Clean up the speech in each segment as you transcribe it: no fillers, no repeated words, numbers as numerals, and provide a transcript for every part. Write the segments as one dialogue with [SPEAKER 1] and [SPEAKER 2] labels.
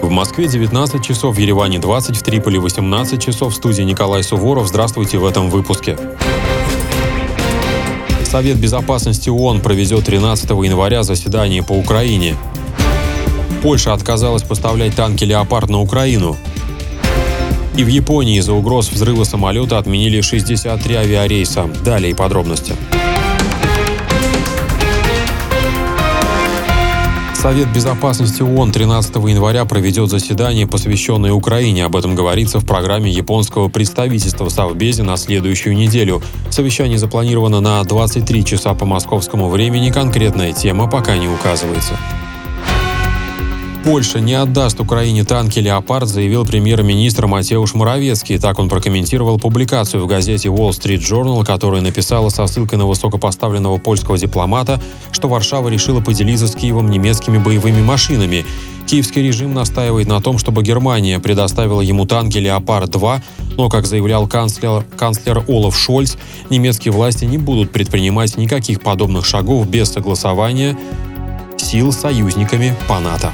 [SPEAKER 1] В Москве 19 часов, в Ереване 20, в Триполи 18 часов. В студии Николай Суворов. Здравствуйте в этом выпуске. Совет Безопасности ООН проведет 13 января заседание по Украине. Польша отказалась поставлять танки «Леопард» на Украину. И в Японии из-за угроз взрыва самолета отменили 63 авиарейса. Далее подробности. Совет Безопасности ООН 13 января проведет заседание, посвященное Украине. Об этом говорится в программе японского представительства в Совбезе на следующую неделю. Совещание запланировано на 23 часа по московскому времени. Конкретная тема пока не указывается. Польша не отдаст Украине танки «Леопард», заявил премьер-министр Матеуш Моравецкий. Так он прокомментировал публикацию в газете Wall Street Journal, которая написала со ссылкой на высокопоставленного польского дипломата, что Варшава решила поделиться с Киевом немецкими боевыми машинами. Киевский режим настаивает на том, чтобы Германия предоставила ему танки «Леопард-2», но, как заявлял канцлер Олаф Шольц, немецкие власти не будут предпринимать никаких подобных шагов без согласования сил с союзниками по НАТО.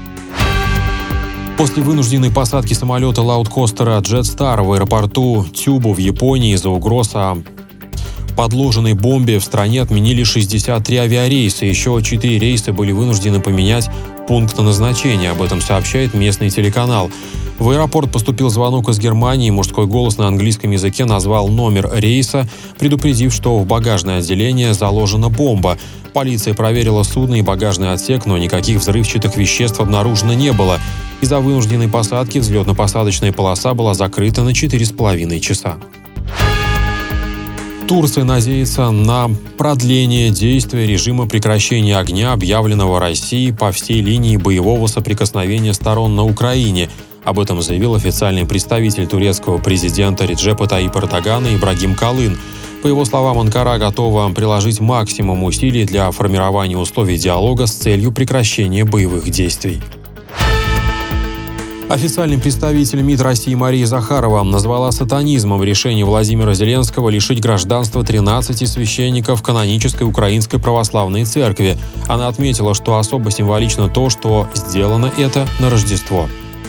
[SPEAKER 1] После вынужденной посадки самолета лаудкостера Jetstar в аэропорту Тюбу в Японии из-за угроз о подложенной бомбе в стране отменили 63 авиарейса. Еще 4 рейса были вынуждены поменять пункт назначения. Об этом сообщает местный телеканал. В аэропорт поступил звонок из Германии. Мужской голос на английском языке назвал номер рейса, предупредив, что в багажное отделение заложена бомба. Полиция проверила судно и багажный отсек, но никаких взрывчатых веществ обнаружено не было. Из-за вынужденной посадки взлетно-посадочная полоса была закрыта на 4,5 часа. Турция надеется на продление действия режима прекращения огня, объявленного Россией по всей линии боевого соприкосновения сторон на Украине. Об этом заявил официальный представитель турецкого президента Реджепа Таyyипа Эрдогана Ибрагим Калын. По его словам, Анкара готова приложить максимум усилий для формирования условий диалога с целью прекращения боевых действий. Официальный представитель МИД России Мария Захарова назвала сатанизмом решение Владимира Зеленского лишить гражданства 13 священников канонической Украинской Православной Церкви. Она отметила, что особо символично то, что сделано это на Рождество.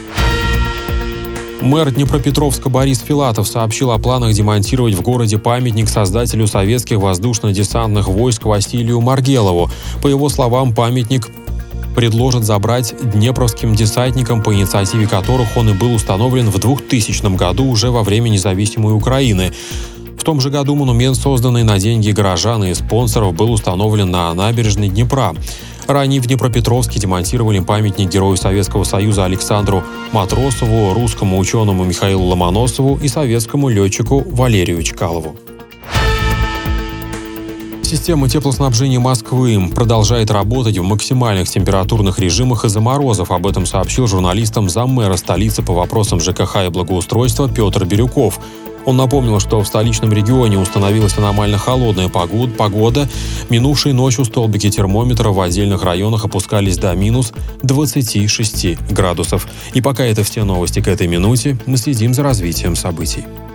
[SPEAKER 1] Мэр Днепропетровска Борис Филатов сообщил о планах демонтировать в городе памятник создателю советских воздушно-десантных войск Василию Маргелову. По его словам, памятник предложат забрать днепровским десантникам, по инициативе которых он и был установлен в 2000 году уже во время независимой Украины. В том же году монумент, созданный на деньги горожан и спонсоров, был установлен на набережной Днепра. Ранее в Днепропетровске демонтировали памятник герою Советского Союза Александру Матросову, русскому ученому Михаилу Ломоносову и советскому летчику Валерию Чкалову. Система теплоснабжения Москвы продолжает работать в максимальных температурных режимах из-за морозов. Об этом сообщил журналистам заммэра столицы по вопросам ЖКХ и благоустройства Петр Бирюков. Он напомнил, что в столичном регионе установилась аномально холодная погода. Минувшей ночью столбики термометра в отдельных районах опускались до минус 26 градусов. И пока это все новости к этой минуте, мы следим за развитием событий.